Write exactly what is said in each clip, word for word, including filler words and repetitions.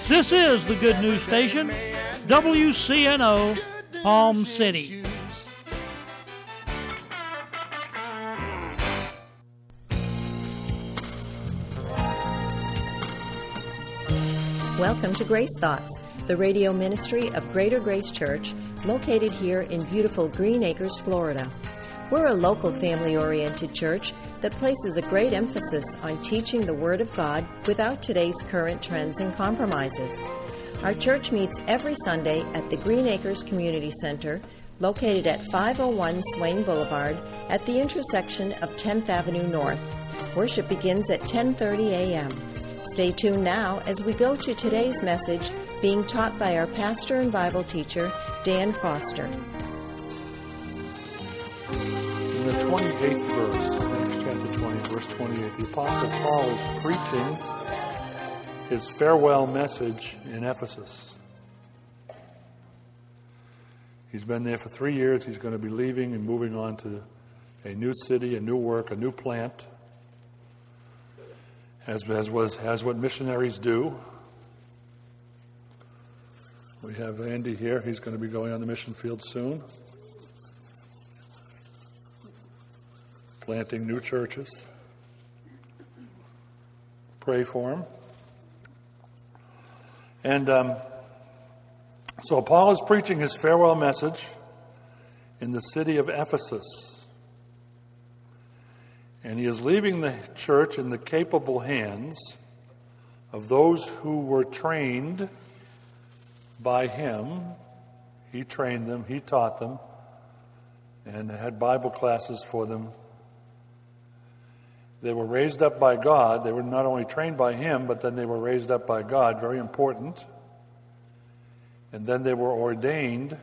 This is the Good News Station, W C N O, Palm City. Welcome to Grace Thoughts, the radio ministry of Greater Grace Church, located here in beautiful Green Acres, Florida. We're a local family-oriented church that places a great emphasis on teaching the Word of God without today's current trends and compromises. Our church meets every Sunday at the Green Acres Community Center, located at five oh one Swain Boulevard at the intersection of tenth Avenue North. Worship begins at ten thirty a.m. Stay tuned now as we go to today's message being taught by our pastor and Bible teacher, Dan Foster. In the twenty-eighth verse, Acts chapter twenty, verse twenty-eight, the Apostle Paul is preaching his farewell message in Ephesus. He's been there for three years. He's going to be leaving and moving on to a new city, a new work, a new plant, as, as, was, as what missionaries do. We have Andy here. He's going to be going on the mission field soon, planting new churches. Pray for him. And um, so Paul is preaching his farewell message in the city of Ephesus. And he is leaving the church in the capable hands of those who were trained by him. He trained them, he taught them, and had Bible classes for them. They were raised up by God. They were not only trained by him, but then they were raised up by God, very important. And then they were ordained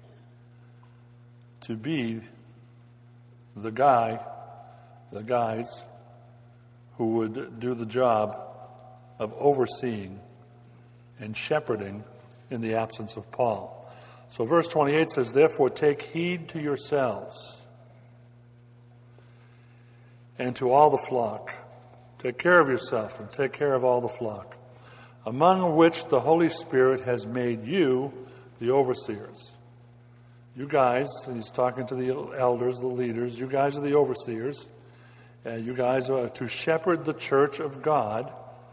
to be the guy, the guys who would do the job of overseeing and shepherding in the absence of Paul. So verse twenty-eight says, "Therefore take heed to yourselves and to all the flock." Take care of yourself and take care of all the flock, among which the Holy Spirit has made you the overseers. You guys, and he's talking to the elders, the leaders, you guys are the overseers. Uh, you guys are to shepherd the church of God,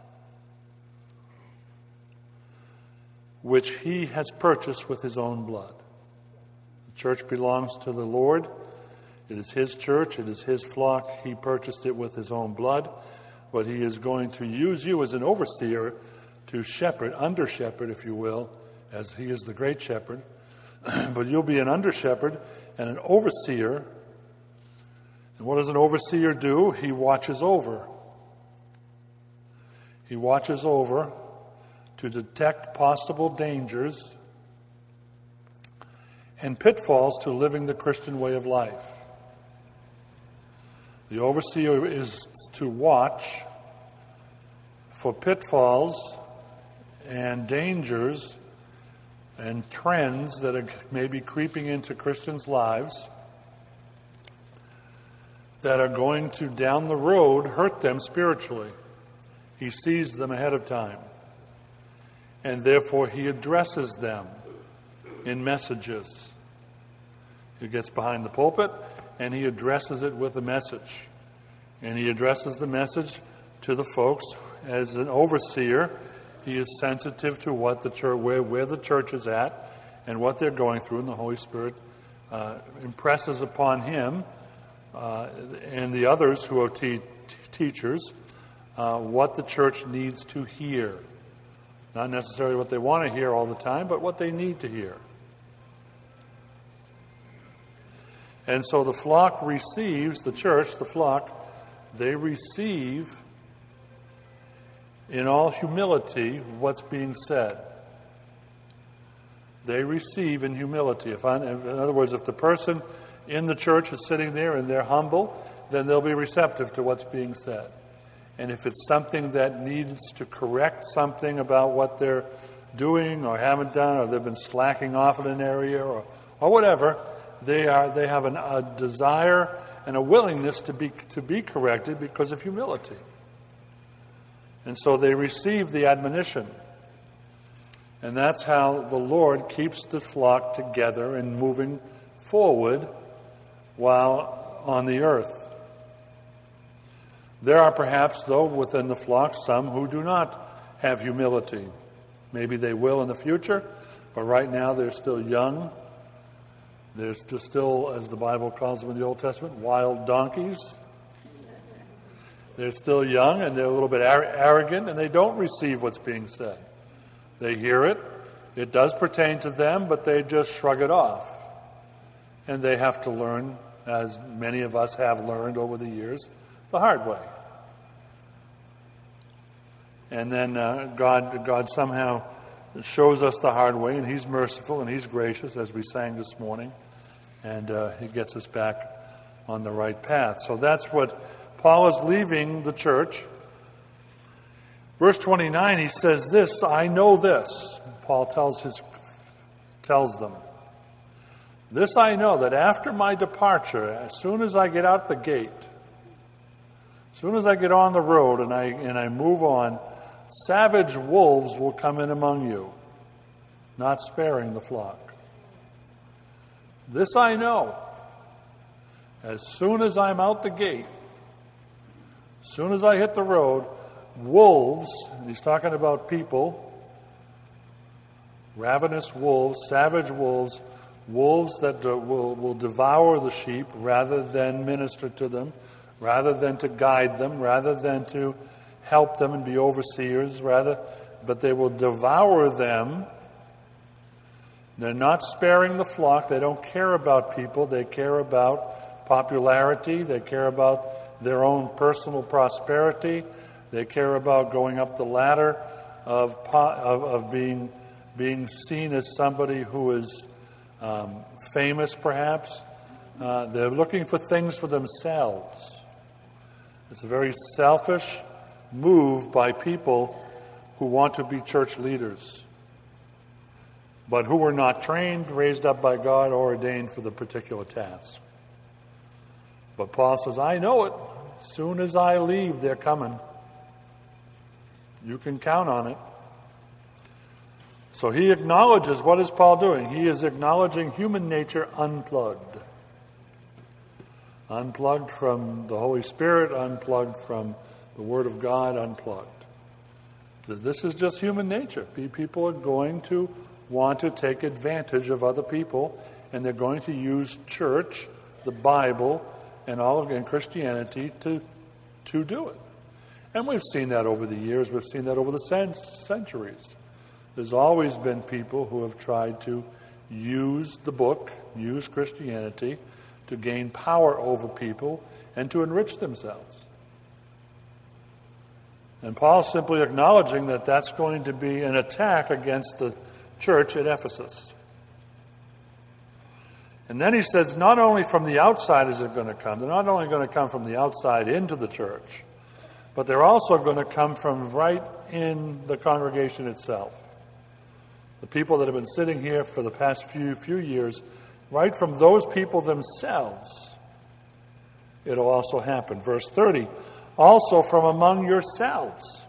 which he has purchased with his own blood. The church belongs to the Lord. It is his church. It is his flock. He purchased it with his own blood. But he is going to use you as an overseer to shepherd, under-shepherd, if you will, as he is the great shepherd. But you'll be an under-shepherd and an overseer. And what does an overseer do? He watches over. He watches over to detect possible dangers and pitfalls to living the Christian way of life. The overseer is to watch for pitfalls and dangers and trends that are maybe creeping into Christians' lives that are going to, down the road, hurt them spiritually. He sees them ahead of time. And therefore, he addresses them in messages. He gets behind the pulpit and he addresses it with a message. And he addresses the message to the folks. As an overseer, he is sensitive to what the church, where, where the church is at and what they're going through, and the Holy Spirit uh, impresses upon him uh, and the others who are te- teachers uh, what the church needs to hear. Not necessarily what they want to hear all the time, but what they need to hear. And so the flock receives, the church, the flock, they receive in all humility what's being said. They receive in humility. If I, in other words, if the person in the church is sitting there and they're humble, then they'll be receptive to what's being said. And if it's something that needs to correct something about what they're doing or haven't done, or they've been slacking off in an area or, or whatever, they are they have an, a desire and a willingness to be to be corrected because of humility. And so they receive the admonition. And that's how the Lord keeps the flock together and moving forward while on the earth. There are perhaps, though, within the flock some who do not have humility. Maybe they will in the future, but right now they're still young. They're still, as the Bible calls them in the Old Testament, wild donkeys. They're still young and they're a little bit arrogant, and they don't receive what's being said. They hear it. It does pertain to them, but they just shrug it off. And they have to learn, as many of us have learned over the years, the hard way. And then uh, God, God somehow shows us the hard way, and He's merciful and He's gracious, as we sang this morning, and uh, He gets us back on the right path. So that's what Paul is leaving the church. Verse twenty-nine, he says this, I know this. Paul tells his tells them, this I know, that after my departure, as soon as I get out the gate, as soon as I get on the road and I and I move on, savage wolves will come in among you, not sparing the flock. This I know. As soon as I'm out the gate, as soon as I hit the road, wolves, and he's talking about people, ravenous wolves, savage wolves, wolves that uh, will, will devour the sheep rather than minister to them, rather than to guide them, rather than to help them and be overseers, rather, but they will devour them. They're not sparing the flock. They don't care about people. They care about popularity. They care about their own personal prosperity. They care about going up the ladder of of, of being being seen as somebody who is um, famous, perhaps. Uh, they're looking for things for themselves. It's a very selfish move by people who want to be church leaders, but who were not trained, raised up by God, or ordained for the particular task. But Paul says, I know it. As soon as I leave, they're coming. You can count on it. So he acknowledges, what is Paul doing? He is acknowledging human nature unplugged. Unplugged from the Holy Spirit, unplugged from the Word of God, unplugged. This is just human nature. People are going to want to take advantage of other people, and they're going to use church, the Bible, and all of and Christianity to, to do it. And we've seen that over the years. We've seen that over the cent- centuries. There's always been people who have tried to use the book, use Christianity, to gain power over people and to enrich themselves. And Paul's simply acknowledging that that's going to be an attack against the church at Ephesus. And then he says, not only from the outside is it going to come, they're not only going to come from the outside into the church, but they're also going to come from right in the congregation itself. The people that have been sitting here for the past few few years, right from those people themselves, it'll also happen. Verse thirty, also from among yourselves,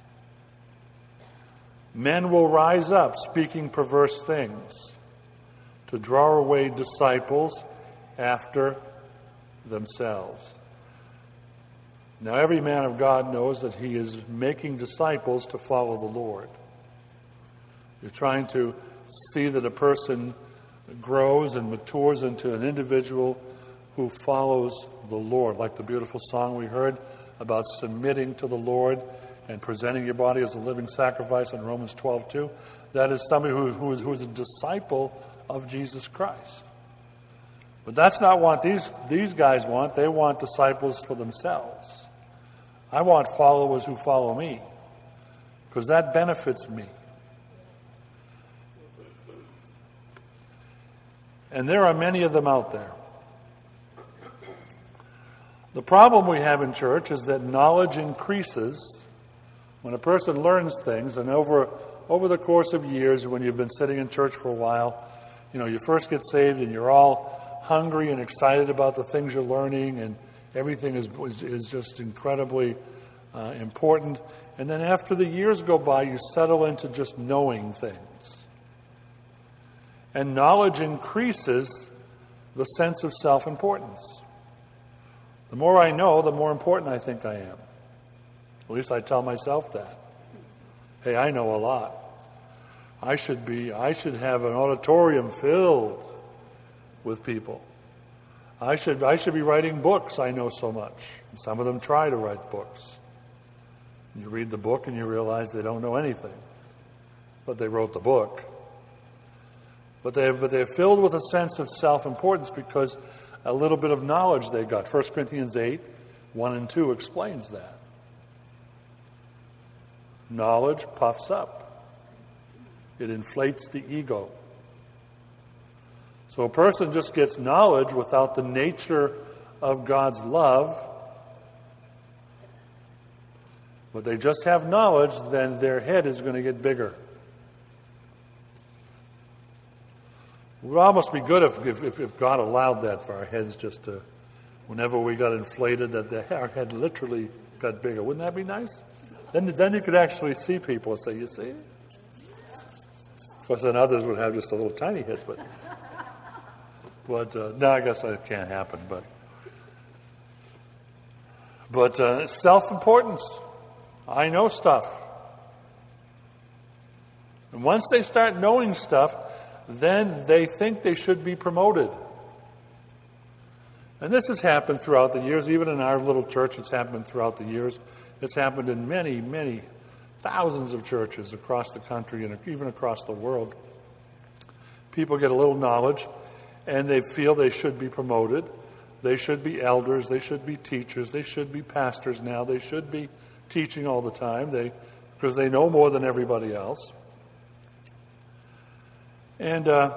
men will rise up speaking perverse things to draw away disciples after themselves. Now, every man of God knows that he is making disciples to follow the Lord. You're trying to see that a person grows and matures into an individual who follows the Lord, like the beautiful song we heard about submitting to the Lord and presenting your body as a living sacrifice in Romans twelve two. That is somebody who, who, is, who is a disciple of Jesus Christ. But that's not what these, these guys want. They want disciples for themselves. I want followers who follow me, because that benefits me. And there are many of them out there. The problem we have in church is that knowledge increases when a person learns things, and over over the course of years, when you've been sitting in church for a while, you know, you first get saved and you're all hungry and excited about the things you're learning, and everything is is, is just incredibly uh, important. And then after the years go by, you settle into just knowing things. And knowledge increases the sense of self-importance. The more I know, the more important I think I am. At least I tell myself that. Hey, I know a lot. I should be, I should have an auditorium filled with people. I should, I should be writing books. I know so much. Some of them try to write books. You read the book and you realize they don't know anything, but they wrote the book. But they, but they're filled with a sense of self-importance because a little bit of knowledge they got. First Corinthians eight, one and two explains that. Knowledge puffs up. It inflates the ego. So a person just gets knowledge without the nature of God's love, but they just have knowledge, then their head is going to get bigger. It would almost be good if, if, if God allowed that for our heads just to, whenever we got inflated, that the, our head literally got bigger. Wouldn't that be nice? Then, then you could actually see people and say, you see? Of course, then others would have just a little tiny heads, but, but uh, no, I guess that can't happen. But, but uh, self-importance. I know stuff. And once they start knowing stuff, then they think they should be promoted. And this has happened throughout the years. Even in our little church, it's happened throughout the years. It's happened in many, many thousands of churches across the country and even across the world. People get a little knowledge, and they feel they should be promoted. They should be elders. They should be teachers. They should be pastors now. They should be teaching all the time they, because they know more than everybody else. And uh,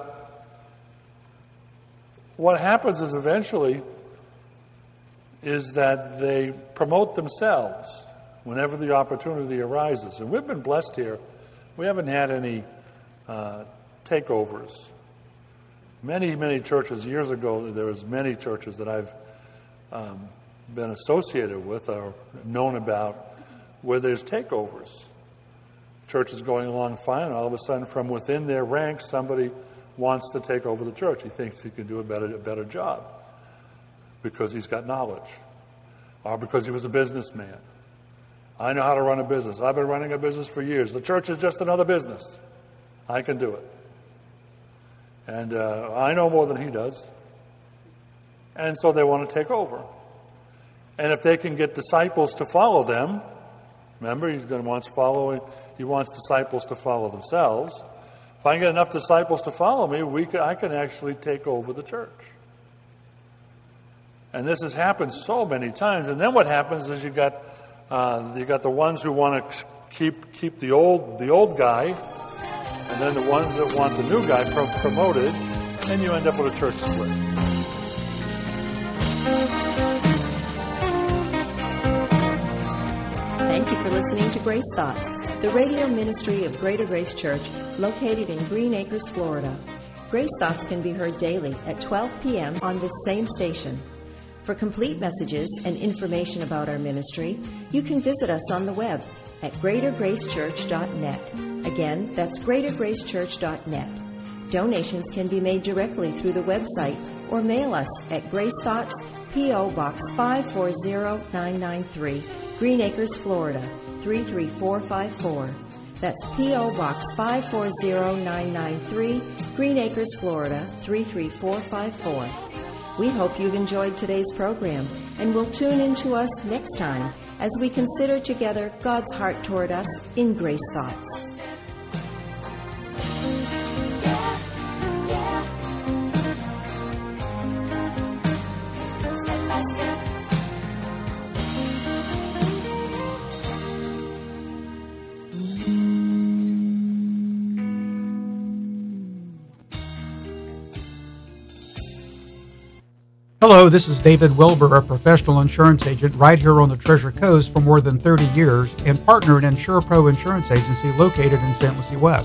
what happens is eventually is that they promote themselves whenever the opportunity arises. And we've been blessed here. We haven't had any uh, takeovers. Many, many churches, years ago, there was many churches that I've um, been associated with or known about where there's takeovers. Church is going along fine, and all of a sudden from within their ranks, somebody wants to take over the church. He thinks he can do a better, a better job because he's got knowledge or because he was a businessman. I know how to run a business. I've been running a business for years. The church is just another business. I can do it. And uh, I know more than he does. And so they want to take over. And if they can get disciples to follow them, remember, he's going to wants following. He wants disciples to follow themselves. If I can get enough disciples to follow me, we can, I can actually take over the church. And this has happened so many times. And then what happens is you got uh, you got the ones who want to keep keep the old the old guy, and then the ones that want the new guy pro- promoted, and you end up with a church split. Thank you for listening to Grace Thoughts, the radio ministry of Greater Grace Church, located in Green Acres, Florida. Grace Thoughts can be heard daily at twelve p.m. on this same station. For complete messages and information about our ministry, you can visit us on the web at greater grace church dot net. Again, that's greater grace church dot net. Donations can be made directly through the website or mail us at Grace Thoughts, P O. Box five four zero nine nine three, Green Acres, Florida, three three four five four. That's P O. Box five four zero nine nine three, Green Acres, Florida, three three four five four. We hope you've enjoyed today's program and will tune in to us next time as we consider together God's heart toward us in Grace Thoughts. Hello, this is David Wilbur, a professional insurance agent right here on the Treasure Coast for more than thirty years and partner in InsurePro Insurance Agency located in Saint Lucie West.